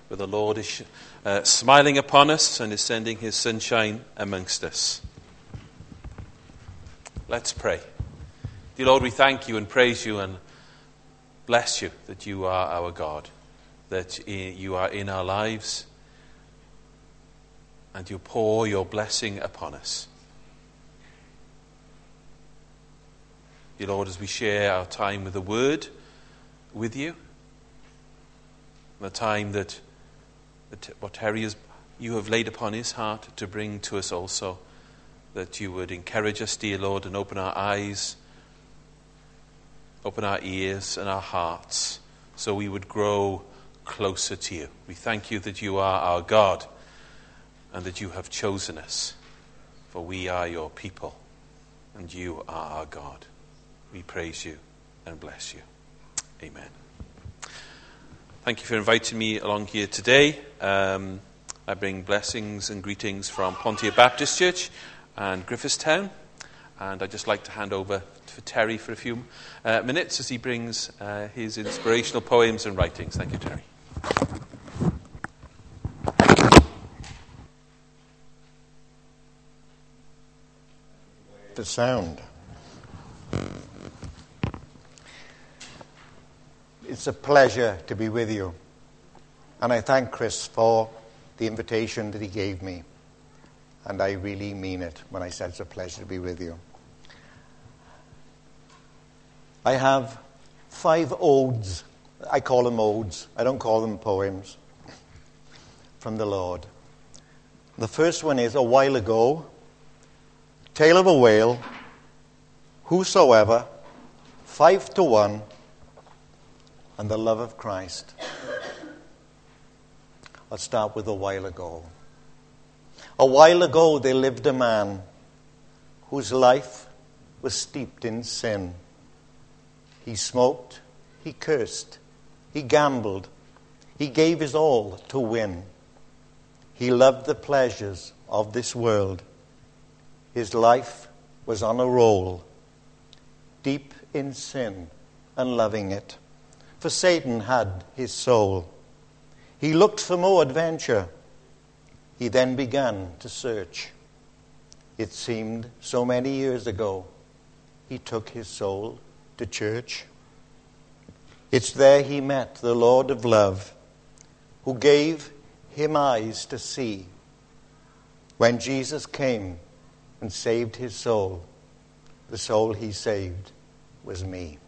where the Lord is smiling upon us and is sending his sunshine amongst us. Let's pray. Dear Lord, we thank you and praise you and bless you that you are our God, that you are in our lives, and you pour your blessing upon us. Dear Lord, as we share our time with the Word with you, the time that what Terry you have laid upon his heart to bring to us also, that you would encourage us, dear Lord, and open our eyes, open our ears and our hearts, so we would grow closer to you. We thank you that you are our God and that you have chosen us, for we are your people and you are our God. We praise you and bless you. Amen. Thank you for inviting me along here today. I bring blessings and greetings from Pontiac Baptist Church and Griffithstown. And I'd just like to hand over to Terry for a few minutes as he brings his inspirational poems and writings. Thank you, Terry. The sound. It's a pleasure to be with you. And I thank Chris for the invitation that he gave me. And I really mean it when I said it's a pleasure to be with you. I have 5 odes. I call them odes. I don't call them poems. From the Lord. The first one is, a while ago, tale of a whale, whosoever, 5 to 1, and the love of Christ. I'll start with a while ago. A while ago there lived a man whose life was steeped in sin. He smoked, he cursed, he gambled, he gave his all to win. He loved the pleasures of this world. His life was on a roll, deep in sin and loving it, for Satan had his soul. He looked for more adventure. He then began to search. It seemed so many years ago he took his soul to church. It's there he met the Lord of love, who gave him eyes to see. When Jesus came and saved his soul, the soul he saved was me.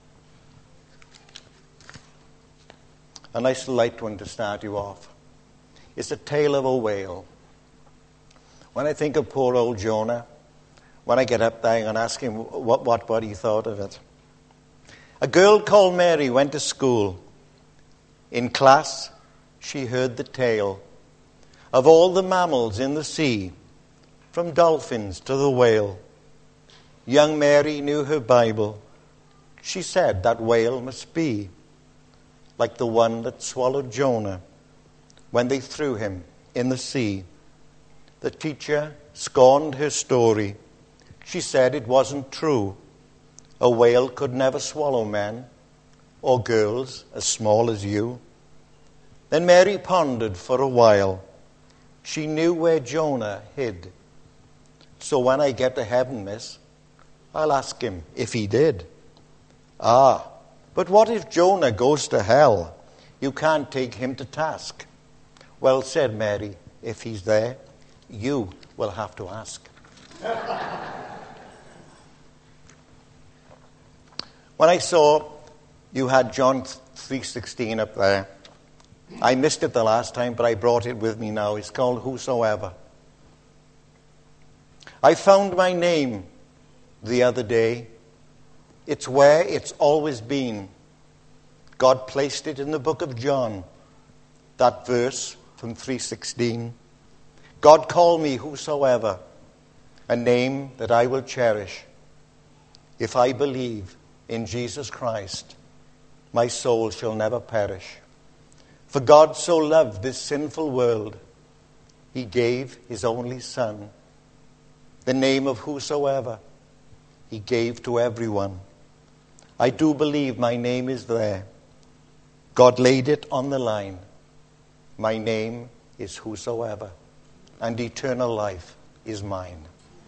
A nice light one to start you off. It's a tale of a whale. When I think of poor old Jonah, when I get up there and ask him what he thought of it. A girl called Mary went to school. In class, she heard the tale of all the mammals in the sea, from dolphins to the whale. Young Mary knew her Bible. She said that whale must be like the one that swallowed Jonah when they threw him in the sea. The teacher scorned her story. She said it wasn't true. A whale could never swallow men or girls as small as you. Then Mary pondered for a while. She knew where Jonah hid. So when I get to heaven, miss, I'll ask him if he did. Ah, but what if Jonah goes to hell? You can't take him to task. Well said, Mary. If he's there, you will have to ask. When I saw you had John 3:16 up there, I missed it the last time, but I brought it with me now. It's called Whosoever. I found my name the other day. It's where it's always been. God placed it in the book of John, that verse from 3:16. God called me whosoever, a name that I will cherish. If I believe in Jesus Christ, my soul shall never perish. For God so loved this sinful world, he gave his only Son. The name of whosoever he gave to everyone. I do believe my name is there. God laid it on the line. My name is Whosoever, and eternal life is mine.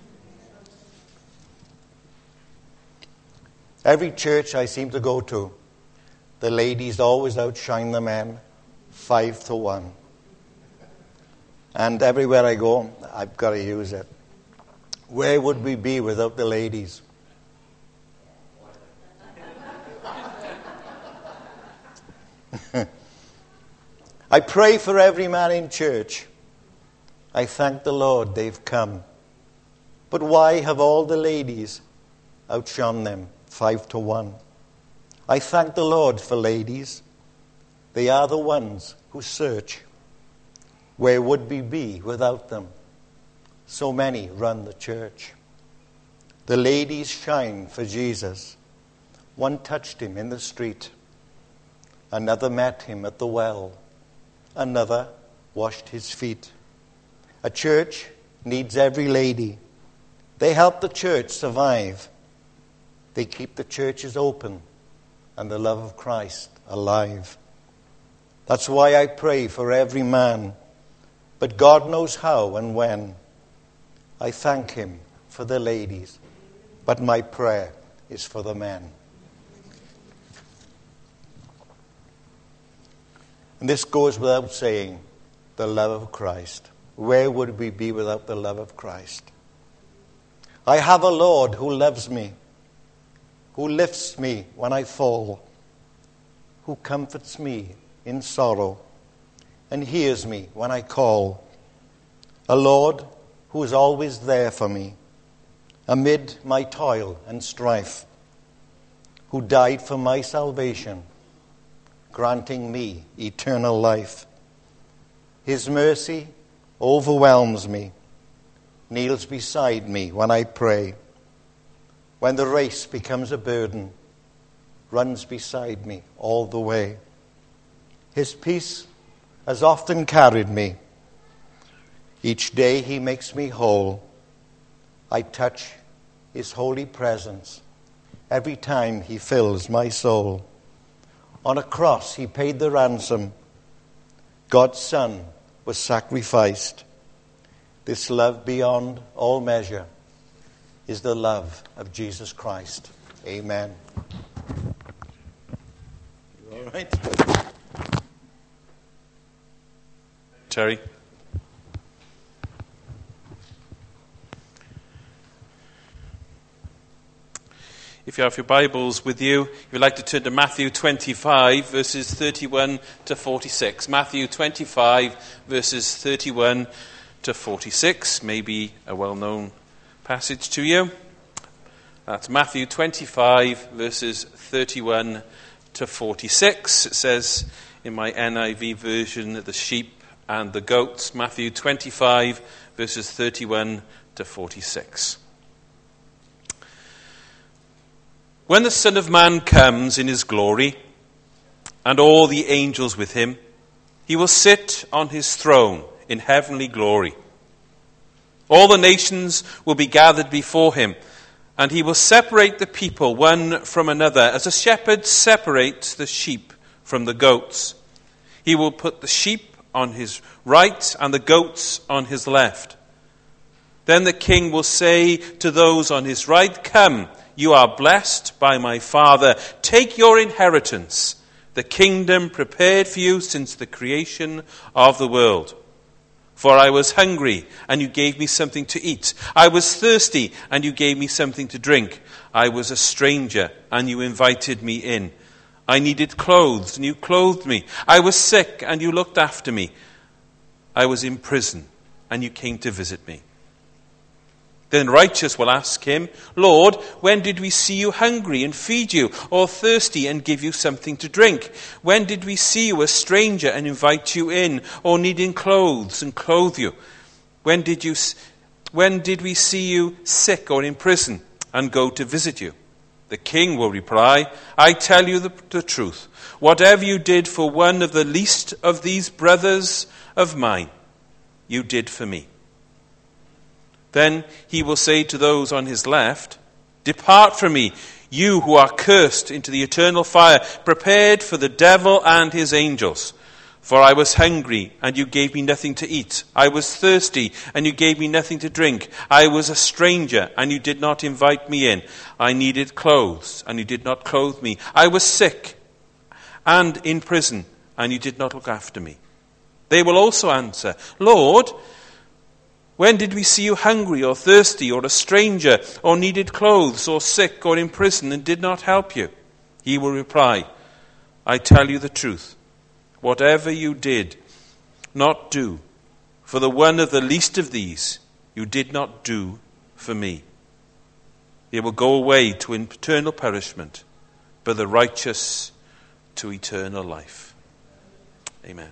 Every church I seem to go to, the ladies always outshine the men 5-1. And everywhere I go, I've got to use it. Where would we be without the ladies? I pray for every man in church. I thank the Lord they've come. But why have all the ladies outshone them 5-1? I thank the Lord for ladies. They are the ones who search. Where would we be without them? So many run the church. The ladies shine for Jesus. One touched him in the street. Another met him at the well. Another washed his feet. A church needs every lady. They help the church survive. They keep the churches open and the love of Christ alive. That's why I pray for every man. But God knows how and when. I thank him for the ladies, but my prayer is for the men. And this goes without saying, the love of Christ. Where would we be without the love of Christ? I have a Lord who loves me, who lifts me when I fall, who comforts me in sorrow and hears me when I call. A Lord who is always there for me amid my toil and strife, who died for my salvation, granting me eternal life. His mercy overwhelms me, kneels beside me when I pray. When the race becomes a burden, runs beside me all the way. His peace has often carried me. Each day he makes me whole. I touch his holy presence every time he fills my soul. On a cross he paid the ransom. God's Son was sacrificed. This love beyond all measure is the love of Jesus Christ. Amen. You all right? Terry? If you have your Bibles with you, if you'd like to turn to Matthew 25, verses 31 to 46. Matthew 25, verses 31 to 46. Maybe a well-known passage to you. That's Matthew 25, verses 31 to 46. It says in my NIV version, the sheep and the goats. Matthew 25, verses 31 to 46. When the Son of Man comes in his glory, and all the angels with him, he will sit on his throne in heavenly glory. All the nations will be gathered before him, and he will separate the people one from another, as a shepherd separates the sheep from the goats. He will put the sheep on his right and the goats on his left. Then the king will say to those on his right, "Come, you are blessed by my Father. Take your inheritance, the kingdom prepared for you since the creation of the world. For I was hungry, and you gave me something to eat. I was thirsty, and you gave me something to drink. I was a stranger, and you invited me in. I needed clothes, and you clothed me. I was sick, and you looked after me. I was in prison, and you came to visit me." Then righteous will ask him, "Lord, when did we see you hungry and feed you, or thirsty and give you something to drink? When did we see you a stranger and invite you in, or needing clothes and clothe you? When did we see you sick or in prison and go to visit you?" The king will reply, "I tell you the truth. Whatever you did for one of the least of these brothers of mine, you did for me." Then he will say to those on his left, "Depart from me, you who are cursed, into the eternal fire, prepared for the devil and his angels. For I was hungry, and you gave me nothing to eat. I was thirsty, and you gave me nothing to drink. I was a stranger, and you did not invite me in. I needed clothes, and you did not clothe me. I was sick and in prison, and you did not look after me. They will also answer, Lord, when did we see you hungry or thirsty or a stranger or needed clothes or sick or in prison and did not help you? He will reply, I tell you the truth. Whatever you did not do for the one of the least of these, you did not do for me. They will go away to eternal punishment, but the righteous to eternal life. Amen.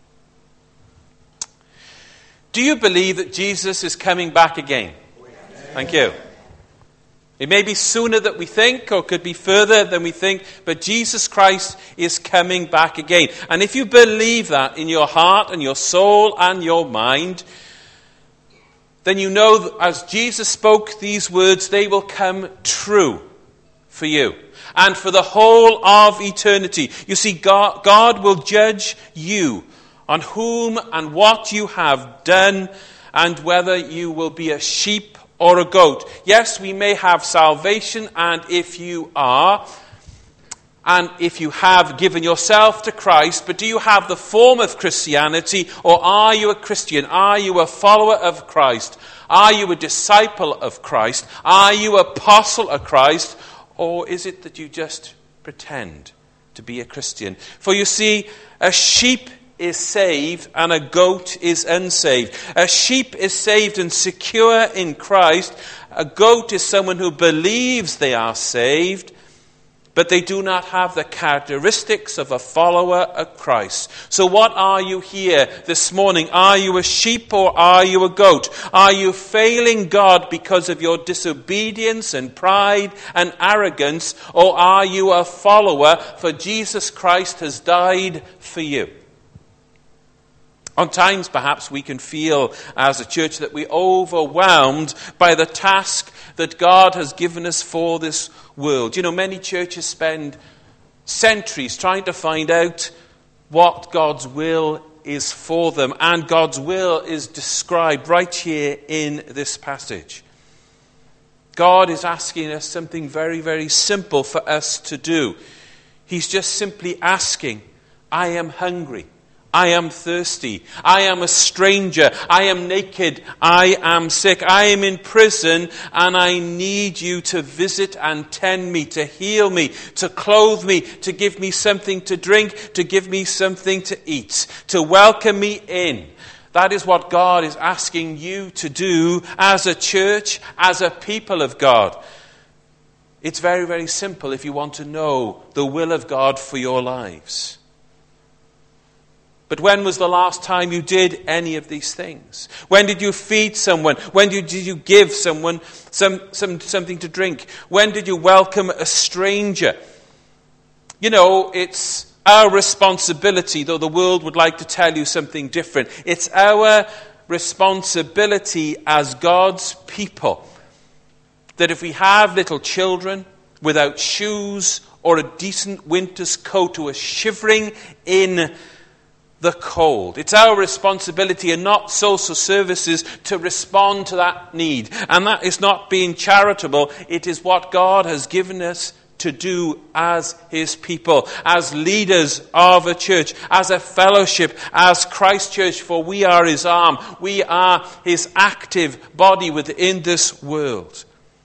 Do you believe that Jesus is coming back again? Thank you. It may be sooner than we think, or could be further than we think, but Jesus Christ is coming back again. And if you believe that in your heart and your soul and your mind, then you know that as Jesus spoke these words, they will come true for you and for the whole of eternity. You see, God will judge you on whom and what you have done and whether you will be a sheep or a goat. Yes, we may have salvation, and if you are, and if you have given yourself to Christ, but do you have the form of Christianity, or are you a Christian? Are you a follower of Christ? Are you a disciple of Christ? Are you an apostle of Christ? Or is it that you just pretend to be a Christian? For you see, a sheep is saved and a goat is unsaved. A sheep is saved and secure in Christ. A goat is someone who believes they are saved, but they do not have the characteristics of a follower of Christ. So what are you here this morning? Are you a sheep or are you a goat? Are you failing God because of your disobedience and pride and arrogance, or are you a follower for Jesus Christ has died for you? On times, perhaps, we can feel as a church that we're overwhelmed by the task that God has given us for this world. You know, many churches spend centuries trying to find out what God's will is for them, and God's will is described right here in this passage. God is asking us something very, very simple for us to do. He's just simply asking, I am hungry. I am thirsty. I am a stranger. I am naked. I am sick. I am in prison, and I need you to visit and tend me, to heal me, to clothe me, to give me something to drink, to give me something to eat, to welcome me in. That is what God is asking you to do as a church, as a people of God. It's very, very simple if you want to know the will of God for your lives. But when was the last time you did any of these things? When did you feed someone? When did you give someone something to drink? When did you welcome a stranger? You know, it's our responsibility, though the world would like to tell you something different. It's our responsibility as God's people that if we have little children without shoes or a decent winter's coat who are shivering in the cold, it's our responsibility and not social services to respond to that need. And that is not being charitable. It is what God has given us to do as his people, as leaders of a church, as a fellowship, as Christ Church, for we are his arm. We are his active body within this world.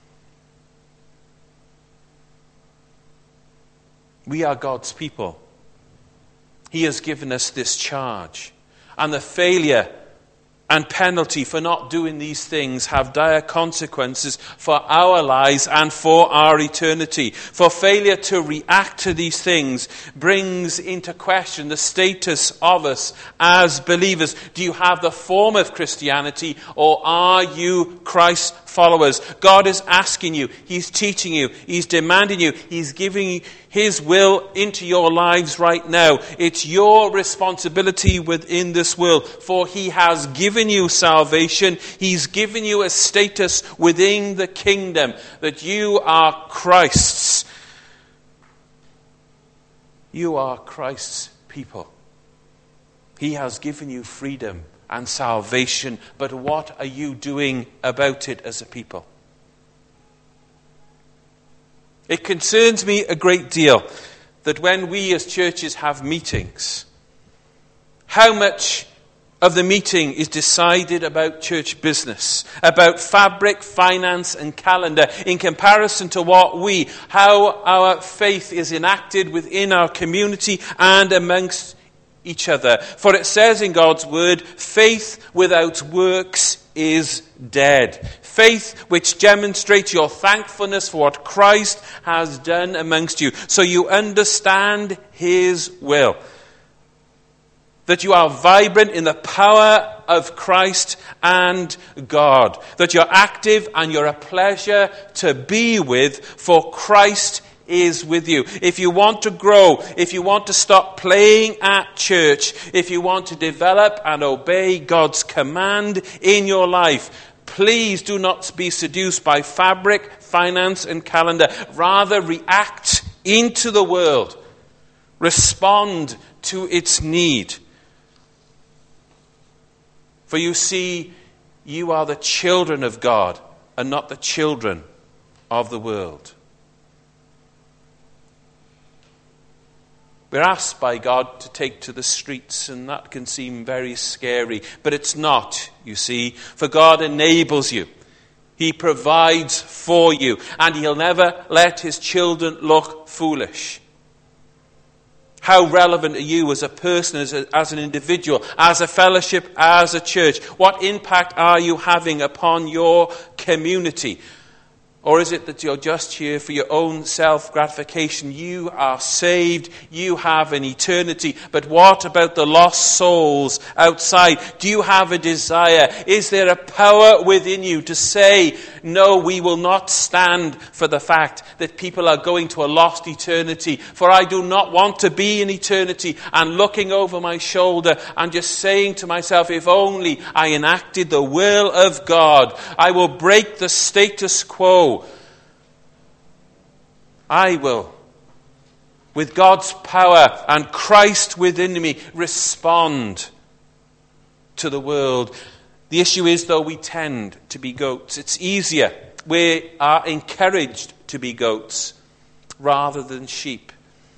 We are God's people. He has given us this charge. And the failure and penalty for not doing these things have dire consequences for our lives and for our eternity. For failure to react to these things brings into question the status of us as believers. Do you have the form of Christianity, or are you Christ's followers? God is asking you, he's teaching you, he's demanding you, he's giving his will into your lives right now. It's your responsibility within this world, for he has given you salvation. He's given you a status within the kingdom that you are Christ's. You are Christ's people. He has given you freedom and salvation, but what are you doing about it as a people? It concerns me a great deal that when we as churches have meetings, how much of the meeting is decided about church business, about fabric, finance and calendar, in comparison to how our faith is enacted within our community and amongst each other. For it says in God's word, faith without works is dead. Faith which demonstrates your thankfulness for what Christ has done amongst you, so you understand his will. That you are vibrant in the power of Christ and God. That you're active and you're a pleasure to be with, for Christ is with you. If you want to grow, if you want to stop playing at church, if you want to develop and obey God's command in your life, please do not be seduced by fabric, finance and calendar. Rather, react into the world. Respond to its need. For you see, you are the children of God and not the children of the world. We're asked by God to take to the streets, and that can seem very scary. But it's not, you see, for God enables you. He provides for you, and he'll never let his children look foolish. How relevant are you as a person, as an individual, as a fellowship, as a church? What impact are you having upon your community? Or is it that you're just here for your own self-gratification? You are saved, you have an eternity, but what about the lost souls outside? Do you have a desire? Is there a power within you to say, no, we will not stand for the fact that people are going to a lost eternity, for I do not want to be in eternity and looking over my shoulder and just saying to myself, if only I enacted the will of God, I will break the status quo. I will, with God's power and Christ within me, respond to the world. The issue is, though, we tend to be goats. It's easier. We are encouraged to be goats rather than sheep.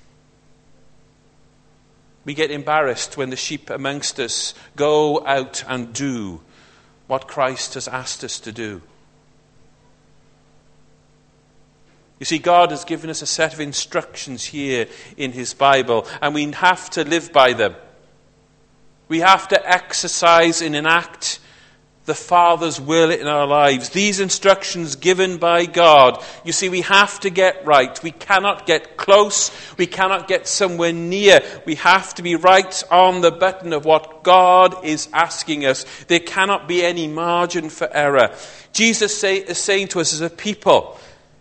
We get embarrassed when the sheep amongst us go out and do what Christ has asked us to do. You see, God has given us a set of instructions here in his Bible, and we have to live by them. We have to exercise and enact the Father's will in our lives. These instructions given by God, you see, we have to get right. We cannot get close. We cannot get somewhere near. We have to be right on the button of what God is asking us. There cannot be any margin for error. Jesus is saying to us as a people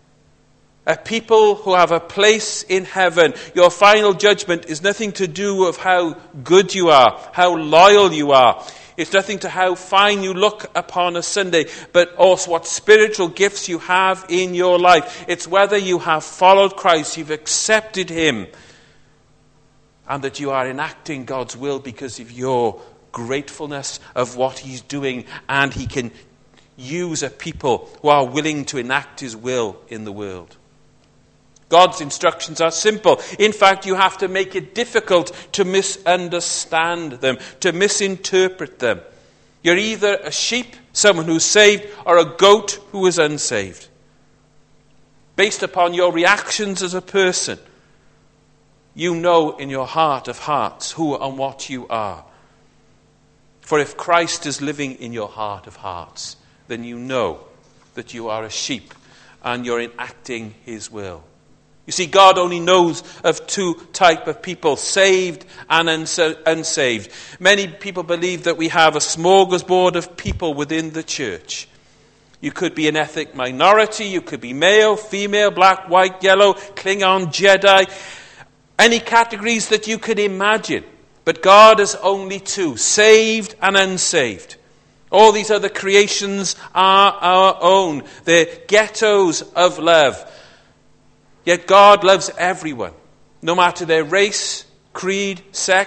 who have a place in heaven. Your final judgment is nothing to do with how good you are, how loyal you are. It's nothing to how fine you look upon a Sunday, but also what spiritual gifts you have in your life. It's whether you have followed Christ, you've accepted him, and that you are enacting God's will because of your gratefulness of what he's doing, and he can use a people who are willing to enact his will in the world. God's instructions are simple. In fact, you have to make it difficult to misunderstand them, to misinterpret them. You're either a sheep, someone who's saved, or a goat who is unsaved. Based upon your reactions as a person, you know in your heart of hearts who and what you are. For if Christ is living in your heart of hearts, then you know that you are a sheep and you're enacting his will. You see, God only knows of two types of people, saved and unsaved. Many people believe that we have a smorgasbord of people within the church. You could be an ethnic minority, you could be male, female, black, white, yellow, Klingon, Jedi, any categories that you could imagine. But God has only two, saved and unsaved. All these other creations are our own. They're ghettos of love. Yet God loves everyone, no matter their race, creed, sex,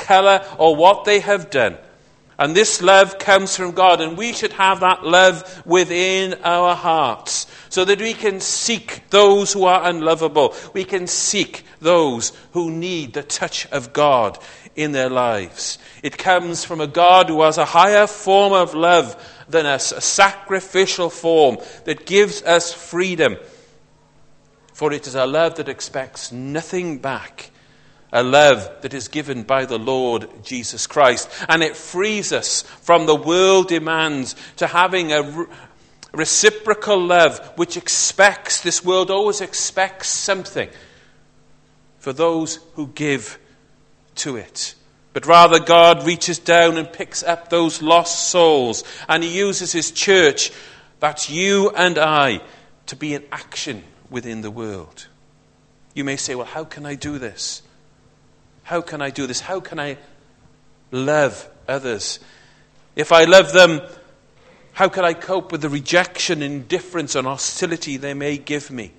colour, or what they have done. And this love comes from God, and we should have that love within our hearts so that we can seek those who are unlovable. We can seek those who need the touch of God in their lives. It comes from a God who has a higher form of love than us, a sacrificial form that gives us freedom. For it is a love that expects nothing back. A love that is given by the Lord Jesus Christ. And it frees us from the world demands to having a reciprocal love which expects, this world always expects something for those who give to it. But rather God reaches down and picks up those lost souls, and he uses his church, that's you and I, to be in action within the world. You may say, well, how can I do this? How can I do this? How can I love others? If I love them, how can I cope with the rejection, indifference, and hostility they may give me?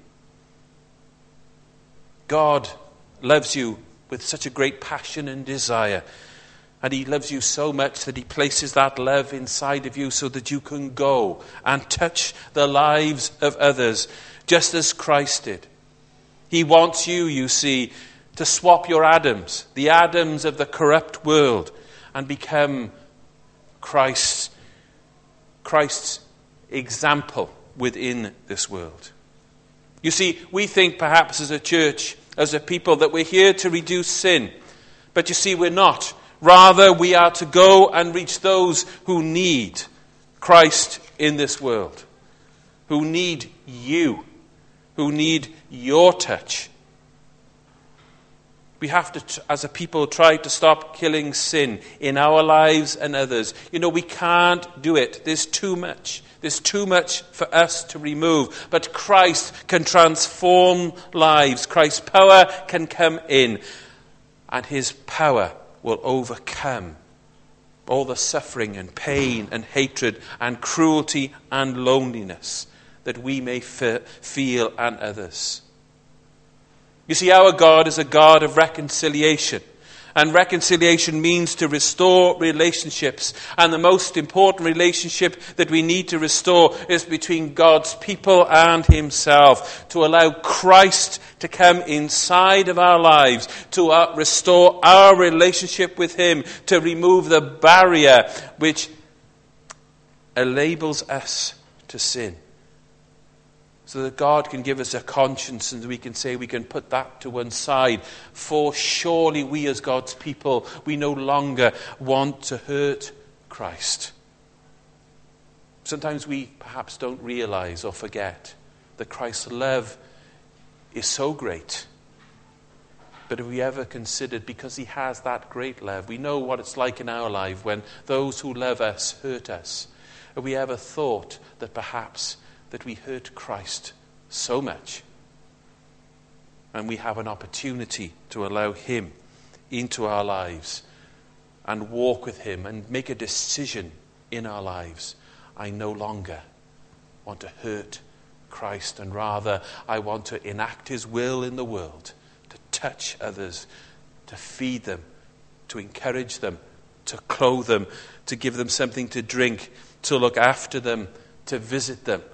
God loves you with such a great passion and desire. And he loves you so much that he places that love inside of you so that you can go and touch the lives of others, just as Christ did. He wants you, you see, to swap your Adams, the Adams of the corrupt world, and become Christ's example within this world. You see, we think perhaps as a church, as a people, that we're here to reduce sin. But you see, we're not. Rather, we are to go and reach those who need Christ in this world, who need you, who need your touch. We have to, as a people, try to stop killing sin in our lives and others. You know, we can't do it. There's too much. There's too much for us to remove. But Christ can transform lives. Christ's power can come in. And his power will overcome all the suffering and pain and hatred and cruelty and loneliness that we may feel and others. You see, our God is a God of reconciliation. And reconciliation means to restore relationships. And the most important relationship that we need to restore is between God's people and himself. To allow Christ to come inside of our lives, to restore our relationship with him, to remove the barrier which enables us to sin. So that God can give us a conscience and we can say we can put that to one side. For surely we as God's people, we no longer want to hurt Christ. Sometimes we perhaps don't realize or forget that Christ's love is so great. But have we ever considered, because he has that great love, we know what it's like in our life when those who love us hurt us. Have we ever thought that perhaps that we hurt Christ so much, and we have an opportunity to allow him into our lives and walk with him and make a decision in our lives? I no longer want to hurt Christ, and rather I want to enact his will in the world, to touch others, to feed them, to encourage them, to clothe them, to give them something to drink, to look after them, to visit them,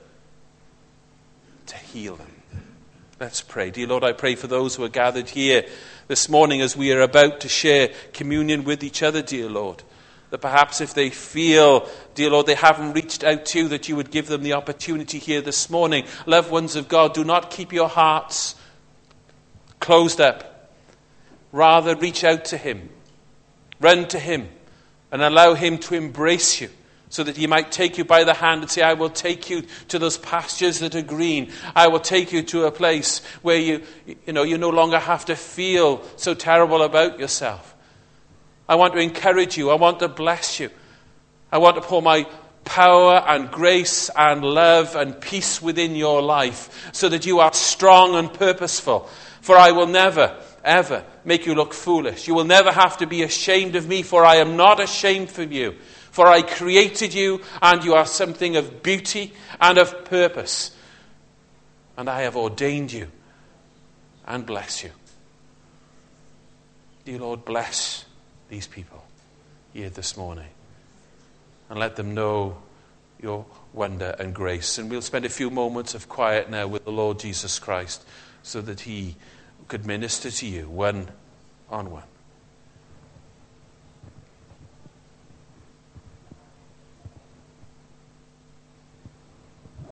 to heal them. Let's pray. Dear Lord, I pray for those who are gathered here this morning as we are about to share communion with each other, dear Lord. That perhaps if they feel, dear Lord, they haven't reached out to you, that you would give them the opportunity here this morning. Loved ones of God, do not keep your hearts closed up. Rather, reach out to him. Run to him and allow him to embrace you, so that he might take you by the hand and say, I will take you to those pastures that are green. I will take you to a place where you no longer have to feel so terrible about yourself. I want to encourage you. I want to bless you. I want to pour my power and grace and love and peace within your life so that you are strong and purposeful. For I will never, ever make you look foolish. You will never have to be ashamed of me, for I am not ashamed of you. For I created you, and you are something of beauty and of purpose. And I have ordained you and bless you. Dear Lord, bless these people here this morning. And let them know your wonder and grace. And we'll spend a few moments of quiet now with the Lord Jesus Christ so that he could minister to you one on one.